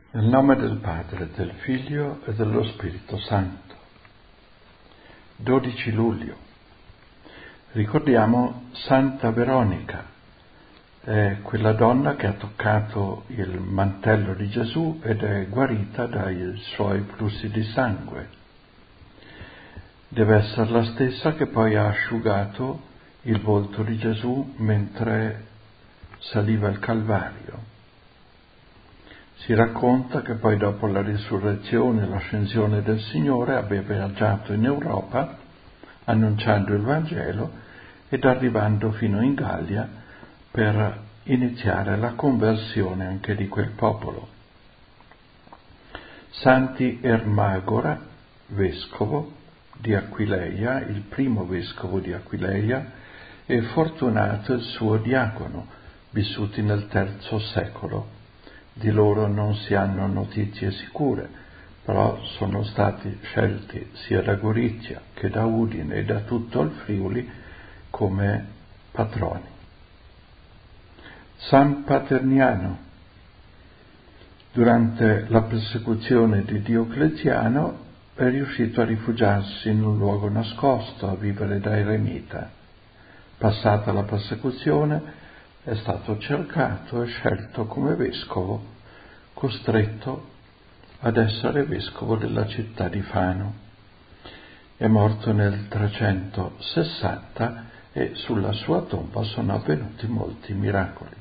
Nel nome del Padre, del Figlio e dello Spirito Santo. 12 luglio. Ricordiamo Santa Veronica, è quella donna che ha toccato il mantello di Gesù ed è guarita dai suoi flussi di sangue. Deve essere la stessa che poi ha asciugato il volto di Gesù mentre saliva il Calvario. Si racconta che poi dopo la risurrezione e l'ascensione del Signore abbia viaggiato in Europa annunciando il Vangelo ed arrivando fino in Gallia per iniziare la conversione anche di quel popolo. Santi Ermagora, vescovo di Aquileia, il primo vescovo di Aquileia, e Fortunato il suo diacono, vissuti nel III secolo. Di loro non si hanno notizie sicure, però sono stati scelti sia da Gorizia che da Udine e da tutto il Friuli come patroni. San Paterniano, durante la persecuzione di Diocleziano, è riuscito a rifugiarsi in un luogo nascosto, a vivere da eremita. Passata la persecuzione, è stato cercato e scelto come vescovo, costretto ad essere vescovo della città di Fano. È morto nel 360 e sulla sua tomba sono avvenuti molti miracoli.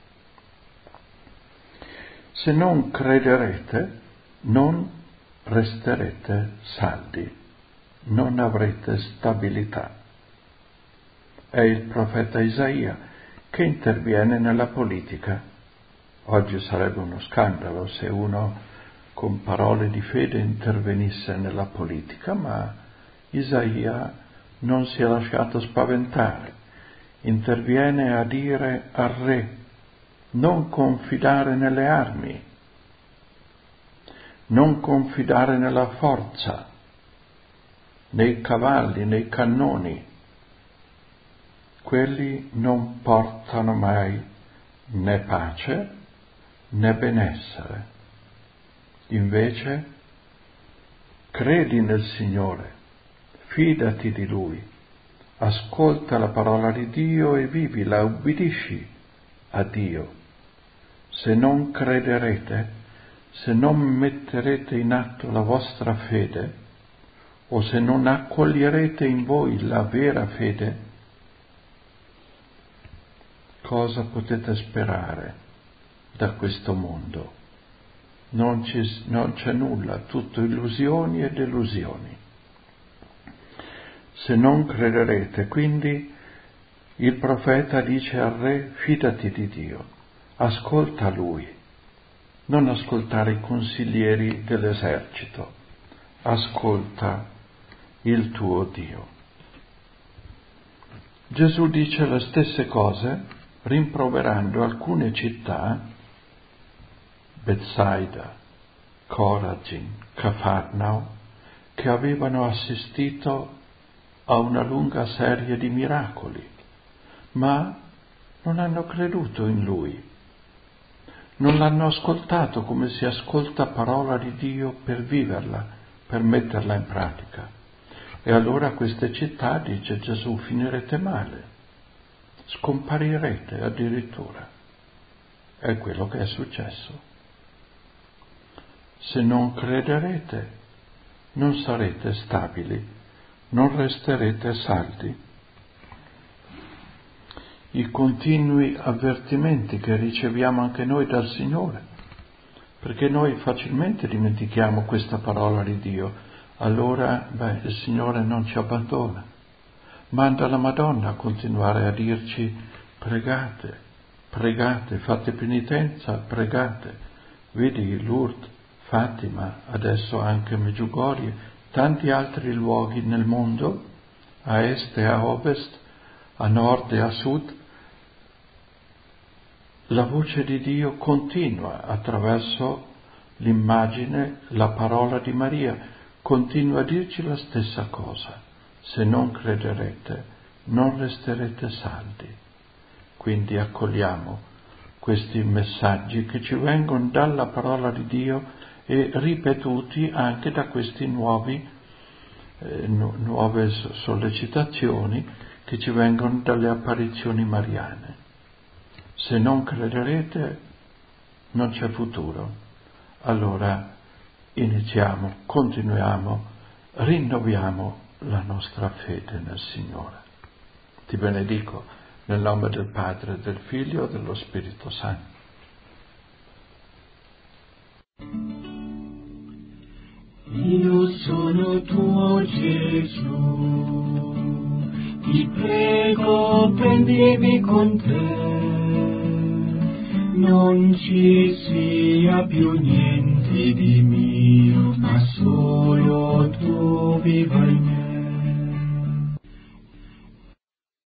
Se non crederete, non resterete saldi, non avrete stabilità. È il profeta Isaia che interviene nella politica. Oggi sarebbe uno scandalo se uno con parole di fede intervenisse nella politica, ma Isaia non si è lasciato spaventare. Interviene a dire al re: non confidare nelle armi, non confidare nella forza, nei cavalli, nei cannoni. Quelli non portano mai né pace né benessere. Invece, credi nel Signore, fidati di Lui, ascolta la parola di Dio e vivila, ubbidisci a Dio. Se non crederete, se non metterete in atto la vostra fede, o se non accoglierete in voi la vera fede, cosa potete sperare da questo mondo? Non c'è nulla, tutto illusioni e delusioni. Se non crederete, quindi il profeta dice al re: fidati di Dio, ascolta Lui, non ascoltare i consiglieri dell'esercito, ascolta il tuo Dio. Gesù dice le stesse cose rimproverando alcune città, Betsaida, Corazin, Cafarnao, che avevano assistito a una lunga serie di miracoli, ma non hanno creduto in Lui, non l'hanno ascoltato come si ascolta parola di Dio per viverla, per metterla in pratica. E allora a queste città, dice Gesù, finirete male. Scomparirete addirittura. È quello che è successo. Se non crederete, non sarete stabili, non resterete saldi. I continui avvertimenti che riceviamo anche noi dal Signore, perché noi facilmente dimentichiamo questa parola di Dio. Allora, il Signore non ci abbandona. Manda la Madonna a continuare a dirci: pregate, pregate, fate penitenza, pregate. Vedi Lourdes, Fatima, adesso anche Medjugorje, tanti altri luoghi nel mondo, a est e a ovest, a nord e a sud. La voce di Dio continua attraverso l'immagine, la parola di Maria, continua a dirci la stessa cosa. Se non crederete, non resterete saldi. Quindi accogliamo questi messaggi che ci vengono dalla parola di Dio e ripetuti anche da questi nuove sollecitazioni che ci vengono dalle apparizioni mariane. Se non crederete non c'è futuro. Allora iniziamo, continuiamo, rinnoviamo la nostra fede nel Signore. Ti benedico nel nome del Padre, del Figlio e dello Spirito Santo. Io sono tuo Gesù, ti prego prendimi con te, non ci sia più niente di mio, ma solo tu viva in me.